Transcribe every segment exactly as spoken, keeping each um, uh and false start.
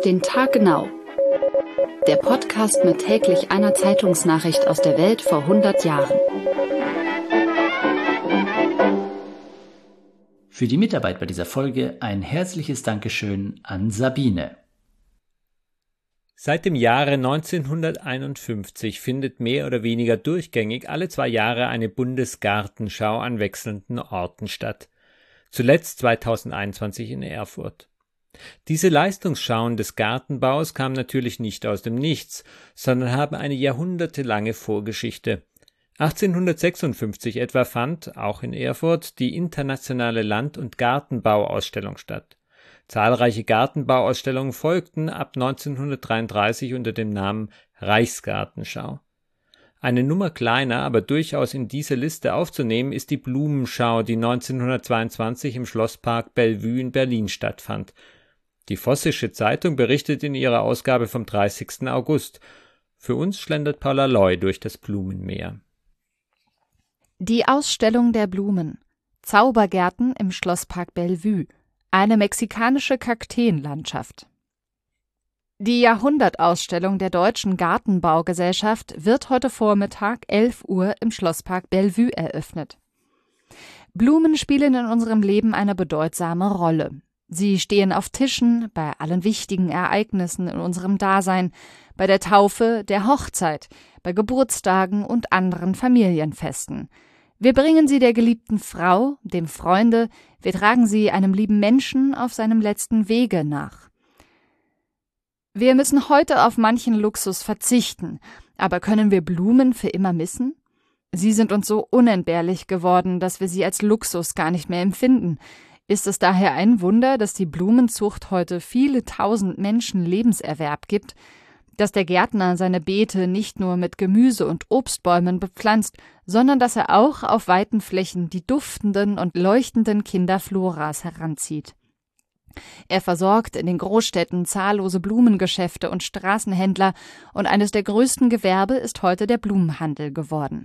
Auf den Tag genau. Der Podcast mit täglich einer Zeitungsnachricht aus der Welt vor hundert Jahren. Für die Mitarbeit bei dieser Folge ein herzliches Dankeschön an Sabine. Seit dem Jahre neunzehnhunderteinundfünfzig findet mehr oder weniger durchgängig alle zwei Jahre eine Bundesgartenschau an wechselnden Orten statt. Zuletzt zweitausendeinundzwanzig in Erfurt. Diese Leistungsschauen des Gartenbaus kamen natürlich nicht aus dem Nichts, sondern haben eine jahrhundertelange Vorgeschichte. achtzehnhundertsechsundfünfzig etwa fand, auch in Erfurt, die internationale Land- und Gartenbauausstellung statt. Zahlreiche Gartenbauausstellungen folgten ab neunzehnhundertdreiunddreißig unter dem Namen Reichsgartenschau. Eine Nummer kleiner, aber durchaus in diese Liste aufzunehmen, ist die Blumenschau, die neunzehnhundertzweiundzwanzig im Schlosspark Bellevue in Berlin stattfand. Die Vossische Zeitung berichtet in ihrer Ausgabe vom dreißigsten August. Für uns schlendert Paula Loy durch das Blumenmeer. Die Ausstellung der Blumen. Zaubergärten im Schlosspark Bellevue. Eine mexikanische Kakteenlandschaft. Die Jahrhundertausstellung der Deutschen Gartenbaugesellschaft wird heute Vormittag elf Uhr im Schlosspark Bellevue eröffnet. Blumen spielen in unserem Leben eine bedeutsame Rolle. Sie stehen auf Tischen, bei allen wichtigen Ereignissen in unserem Dasein, bei der Taufe, der Hochzeit, bei Geburtstagen und anderen Familienfesten. Wir bringen sie der geliebten Frau, dem Freunde, wir tragen sie einem lieben Menschen auf seinem letzten Wege nach. Wir müssen heute auf manchen Luxus verzichten, aber können wir Blumen für immer missen? Sie sind uns so unentbehrlich geworden, dass wir sie als Luxus gar nicht mehr empfinden. Ist es daher ein Wunder, dass die Blumenzucht heute viele tausend Menschen Lebenserwerb gibt, dass der Gärtner seine Beete nicht nur mit Gemüse und Obstbäumen bepflanzt, sondern dass er auch auf weiten Flächen die duftenden und leuchtenden Kinderfloras heranzieht. Er versorgt in den Großstädten zahllose Blumengeschäfte und Straßenhändler, und eines der größten Gewerbe ist heute der Blumenhandel geworden.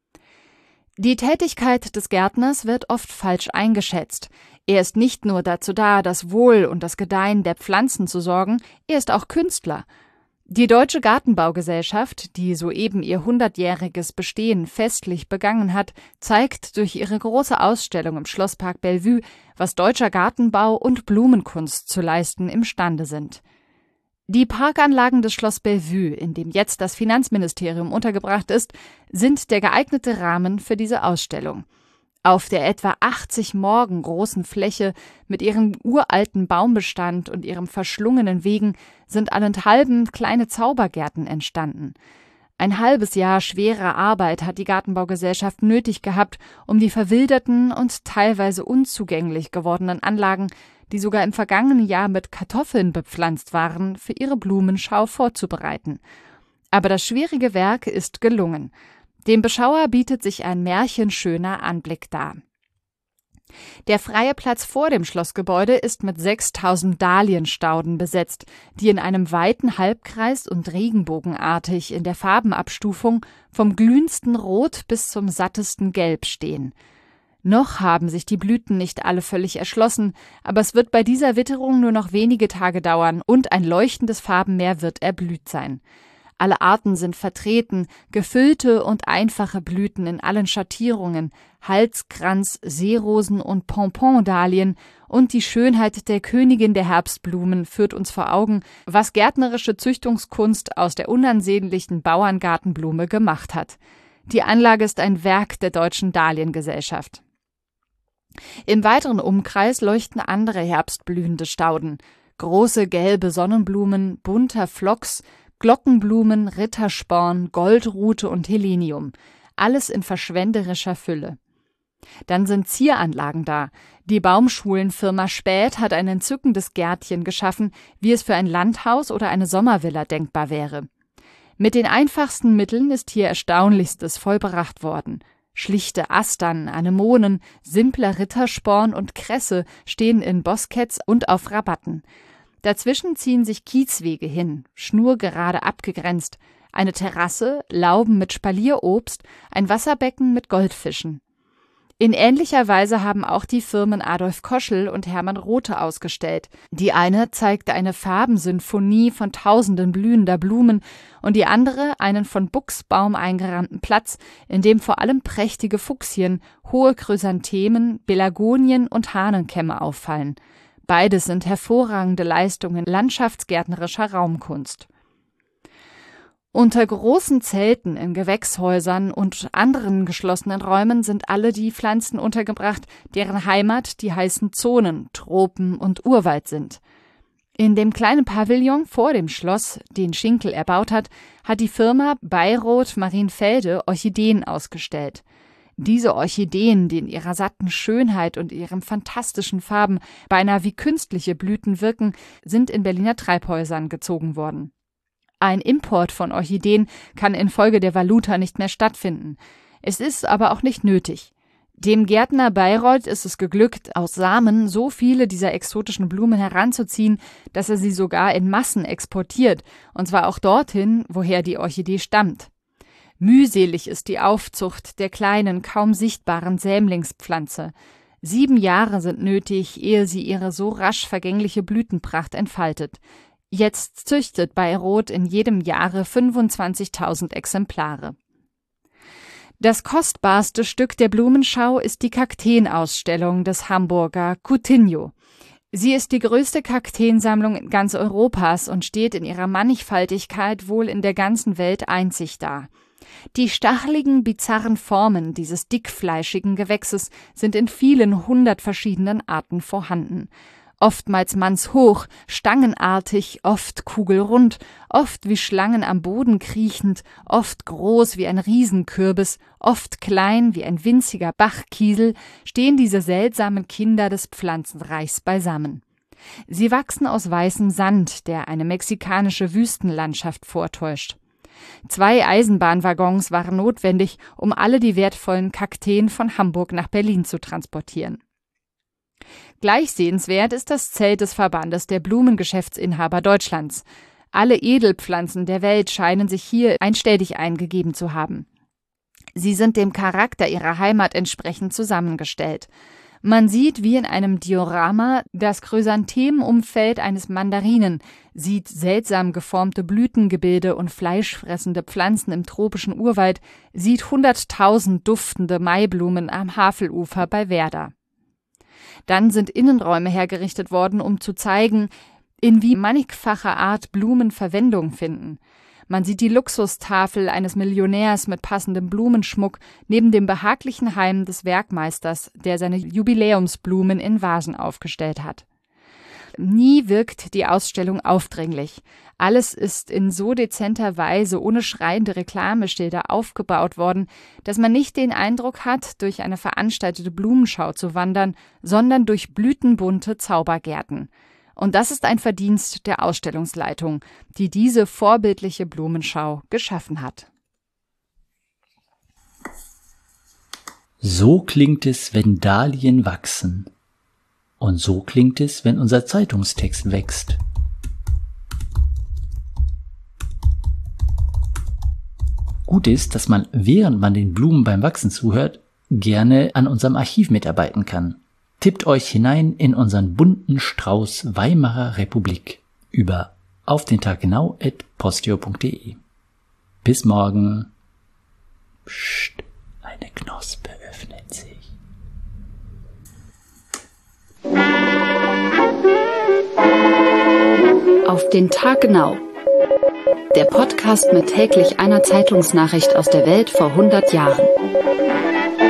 Die Tätigkeit des Gärtners wird oft falsch eingeschätzt. Er ist nicht nur dazu da, das Wohl und das Gedeihen der Pflanzen zu sorgen, er ist auch Künstler. Die Deutsche Gartenbaugesellschaft, die soeben ihr hundertjähriges Bestehen festlich begangen hat, zeigt durch ihre große Ausstellung im Schlosspark Bellevue, was deutscher Gartenbau und Blumenkunst zu leisten imstande sind. Die Parkanlagen des Schloss Bellevue, in dem jetzt das Finanzministerium untergebracht ist, sind der geeignete Rahmen für diese Ausstellung. Auf der etwa achtzig Morgen großen Fläche mit ihrem uralten Baumbestand und ihrem verschlungenen Wegen sind allenthalben kleine Zaubergärten entstanden. Ein halbes Jahr schwerer Arbeit hat die Gartenbaugesellschaft nötig gehabt, um die verwilderten und teilweise unzugänglich gewordenen Anlagen, die sogar im vergangenen Jahr mit Kartoffeln bepflanzt waren, für ihre Blumenschau vorzubereiten. Aber das schwierige Werk ist gelungen. Dem Beschauer bietet sich ein märchenschöner Anblick dar. Der freie Platz vor dem Schlossgebäude ist mit sechstausend Dahlienstauden besetzt, die in einem weiten Halbkreis und regenbogenartig in der Farbenabstufung vom glühendsten Rot bis zum sattesten Gelb stehen. Noch haben sich die Blüten nicht alle völlig erschlossen, aber es wird bei dieser Witterung nur noch wenige Tage dauern und ein leuchtendes Farbenmeer wird erblüht sein. Alle Arten sind vertreten, gefüllte und einfache Blüten in allen Schattierungen, Halskranz, Seerosen und Pompon-Dahlien, und die Schönheit der Königin der Herbstblumen führt uns vor Augen, was gärtnerische Züchtungskunst aus der unansehnlichen Bauerngartenblume gemacht hat. Die Anlage ist ein Werk der Deutschen Dahliengesellschaft. Im weiteren Umkreis leuchten andere herbstblühende Stauden, große gelbe Sonnenblumen, bunter Phlox, Glockenblumen, Rittersporn, Goldrute und Helenium, alles in verschwenderischer Fülle. Dann sind Zieranlagen da. Die Baumschulenfirma Späth hat ein entzückendes Gärtchen geschaffen, wie es für ein Landhaus oder eine Sommervilla denkbar wäre. Mit den einfachsten Mitteln ist hier Erstaunlichstes vollbracht worden. Schlichte Astern, Anemonen, simpler Rittersporn und Kresse stehen in Bosketts und auf Rabatten. Dazwischen ziehen sich Kieswege hin, schnurgerade abgegrenzt, eine Terrasse, Lauben mit Spalierobst, ein Wasserbecken mit Goldfischen. In ähnlicher Weise haben auch die Firmen Adolf Koschel und Hermann Rothe ausgestellt. Die eine zeigte eine Farbensinfonie von tausenden blühender Blumen und die andere einen von Buchsbaum eingerahmten Platz, in dem vor allem prächtige Fuchsien, hohe Chrysanthemen, Pelargonien und Hahnenkämme auffallen. Beides sind hervorragende Leistungen landschaftsgärtnerischer Raumkunst. Unter großen Zelten in Gewächshäusern und anderen geschlossenen Räumen sind alle die Pflanzen untergebracht, deren Heimat die heißen Zonen, Tropen und Urwald sind. In dem kleinen Pavillon vor dem Schloss, den Schinkel erbaut hat, hat die Firma Beiroth Marienfelde Orchideen ausgestellt. Diese Orchideen, die in ihrer satten Schönheit und ihren fantastischen Farben beinahe wie künstliche Blüten wirken, sind in Berliner Treibhäusern gezogen worden. Ein Import von Orchideen kann infolge der Valuta nicht mehr stattfinden. Es ist aber auch nicht nötig. Dem Gärtner Beiroth ist es geglückt, aus Samen so viele dieser exotischen Blumen heranzuziehen, dass er sie sogar in Massen exportiert, und zwar auch dorthin, woher die Orchidee stammt. Mühselig ist die Aufzucht der kleinen, kaum sichtbaren Sämlingspflanze. Sieben Jahre sind nötig, ehe sie ihre so rasch vergängliche Blütenpracht entfaltet. Jetzt züchtet Beiroth in jedem Jahre fünfundzwanzigtausend Exemplare. Das kostbarste Stück der Blumenschau ist die Kakteenausstellung des Hamburger Coutinho. Sie ist die größte Kakteensammlung in ganz Europas und steht in ihrer Mannigfaltigkeit wohl in der ganzen Welt einzig da. Die stacheligen, bizarren Formen dieses dickfleischigen Gewächses sind in vielen hundert verschiedenen Arten vorhanden. Oftmals mannshoch, stangenartig, oft kugelrund, oft wie Schlangen am Boden kriechend, oft groß wie ein Riesenkürbis, oft klein wie ein winziger Bachkiesel, stehen diese seltsamen Kinder des Pflanzenreichs beisammen. Sie wachsen aus weißem Sand, der eine mexikanische Wüstenlandschaft vortäuscht. Zwei Eisenbahnwaggons waren notwendig, um alle die wertvollen Kakteen von Hamburg nach Berlin zu transportieren. Gleich sehenswert ist das Zelt des Verbandes der Blumengeschäftsinhaber Deutschlands. Alle Edelpflanzen der Welt scheinen sich hier einstellig eingegeben zu haben. Sie sind dem Charakter ihrer Heimat entsprechend zusammengestellt. Man sieht wie in einem Diorama das Chrysanthemenumfeld eines Mandarinen, sieht seltsam geformte Blütengebilde und fleischfressende Pflanzen im tropischen Urwald, sieht hunderttausend duftende Maiblumen am Havelufer bei Werder. Dann sind Innenräume hergerichtet worden, um zu zeigen, in wie mannigfacher Art Blumen Verwendung finden. Man sieht die Luxustafel eines Millionärs mit passendem Blumenschmuck neben dem behaglichen Heim des Werkmeisters, der seine Jubiläumsblumen in Vasen aufgestellt hat. Nie wirkt die Ausstellung aufdringlich. Alles ist in so dezenter Weise ohne schreiende Reklameschilder aufgebaut worden, dass man nicht den Eindruck hat, durch eine veranstaltete Blumenschau zu wandern, sondern durch blütenbunte Zaubergärten. Und das ist ein Verdienst der Ausstellungsleitung, die diese vorbildliche Blumenschau geschaffen hat. So klingt es, wenn Dahlien wachsen. Und so klingt es, wenn unser Zeitungstext wächst. Gut ist, dass man, während man den Blumen beim Wachsen zuhört, gerne an unserem Archiv mitarbeiten kann. Tippt euch hinein in unseren bunten Strauß Weimarer Republik über auf den Tag genau at postio punkt de. Bis morgen. Psst, eine Knospe öffnet sich. Auf den Tag genau. Der Podcast mit täglich einer Zeitungsnachricht aus der Welt vor hundert Jahren.